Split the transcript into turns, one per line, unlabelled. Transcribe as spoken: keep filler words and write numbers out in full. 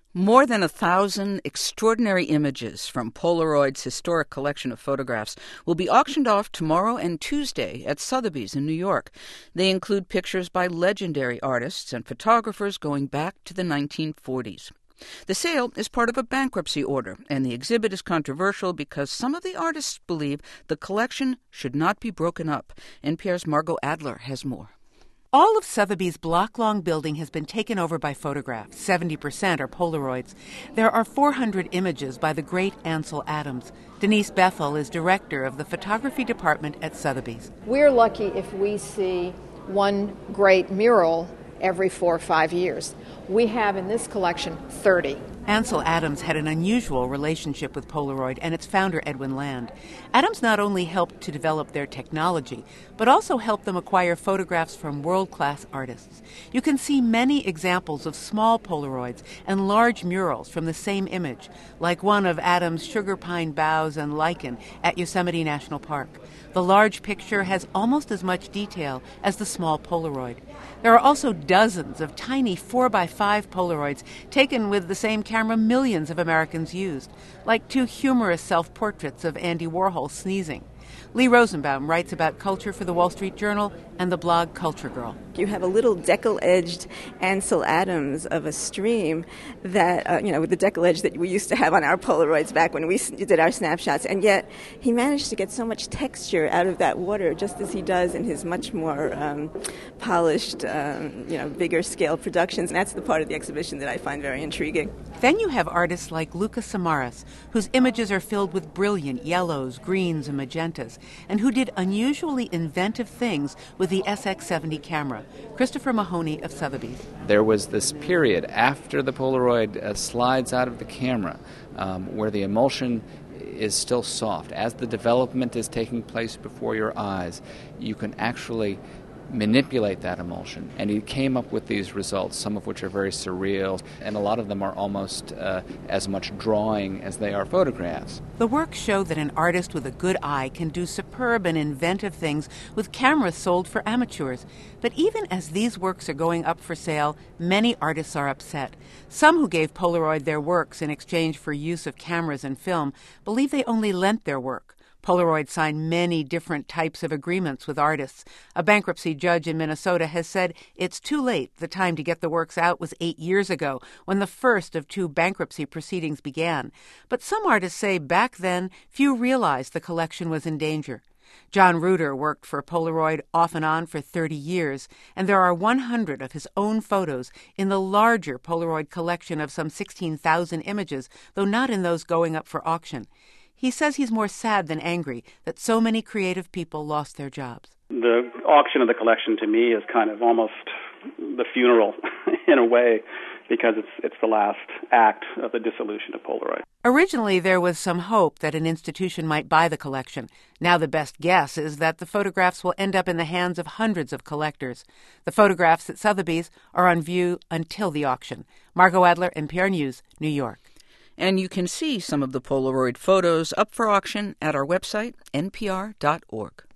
More than a thousand extraordinary images from Polaroid's historic collection of photographs will be auctioned off tomorrow and Tuesday at Sotheby's in New York. They include pictures by legendary artists and photographers going back to the nineteen forties. The sale is part of a bankruptcy order, and the exhibit is controversial because some of the artists believe the collection should not be broken up. N P R's Margot Adler has more.
All of Sotheby's block-long building has been taken over by photographs. seventy percent are Polaroids. There are four hundred images by the great Ansel Adams. Denise Bethel is director of the photography department at Sotheby's.
We're lucky if we see one great mural every four or five years. We have in this collection thirty.
Ansel Adams had an unusual relationship with Polaroid and its founder, Edwin Land. Adams not only helped to develop their technology, but also helped them acquire photographs from world-class artists. You can see many examples of small Polaroids and large murals from the same image, like one of Adams' sugar pine boughs and lichen at Yosemite National Park. The large picture has almost as much detail as the small Polaroid. There are also dozens of tiny four by five Polaroids taken with the same camera millions of Americans used, like two humorous self-portraits of Andy Warhol sneezing. Lee Rosenbaum writes about culture for the Wall Street Journal and the blog Culture Girl.
You have a little deckle-edged Ansel Adams of a stream that, uh, you know, with the deckle edge that we used to have on our Polaroids back when we did our snapshots. And yet he managed to get so much texture out of that water, just as he does in his much more um, polished, um, you know, bigger scale productions. And that's the part of the exhibition that I find very intriguing.
Then you have artists like Luca Samaras, whose images are filled with brilliant yellows, greens, and magentas, and who did unusually inventive things with the S X seventy camera. Christopher Mahoney of Sotheby's.
There was this period after the Polaroid uh, slides out of the camera um, where the emulsion is still soft. As the development is taking place before your eyes, you can actually manipulate that emulsion. And he came up with these results, some of which are very surreal, and a lot of them are almost uh, as much drawing as they are photographs.
The work showed that an artist with a good eye can do superb and inventive things with cameras sold for amateurs. But even as these works are going up for sale, many artists are upset. Some who gave Polaroid their works in exchange for use of cameras and film believe they only lent their work. Polaroid signed many different types of agreements with artists. A bankruptcy judge in Minnesota has said it's too late. The time to get the works out was eight years ago, when the first of two bankruptcy proceedings began. But some artists say back then few realized the collection was in danger. John Reuter worked for Polaroid off and on for thirty years, and there are one hundred of his own photos in the larger Polaroid collection of some sixteen thousand images, though not in those going up for auction. He says he's more sad than angry that so many creative people lost their jobs.
The auction of the collection to me is kind of almost the funeral in a way, because it's it's the last act of the dissolution of Polaroid.
Originally, there was some hope that an institution might buy the collection. Now the best guess is that the photographs will end up in the hands of hundreds of collectors. The photographs at Sotheby's are on view until the auction. Margot Adler, N P R News, New York.
And you can see some of the Polaroid photos up for auction at our website, N P R dot org.